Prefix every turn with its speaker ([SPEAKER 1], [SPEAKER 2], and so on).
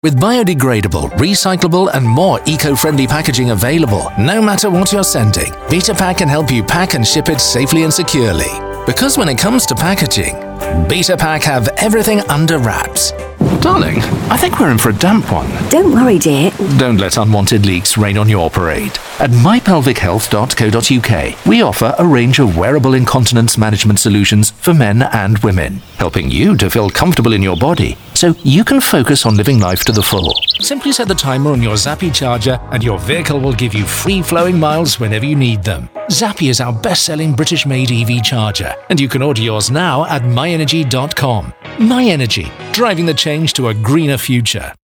[SPEAKER 1] With biodegradable, recyclable and more eco-friendly packaging available, no matter what you're sending, Vitapack can help you pack and ship it safely and securely. Because when it comes to packaging, Vitapack have everything under wraps. Darling, I think we're in for a damp one.
[SPEAKER 2] Don't worry, dear.
[SPEAKER 1] Don't let unwanted leaks rain on your parade. At mypelvichealth.co.uk, we offer a range of wearable incontinence management solutions for men and women, helping you to feel comfortable in your body so you can focus on living life to the full. Simply set the timer on your Zappy charger and your vehicle will give you free-flowing miles whenever you need them. Zappy is our best-selling British-made EV charger, and you can order yours now at myenergy.com. MyEnergy, driving the change to a greener future.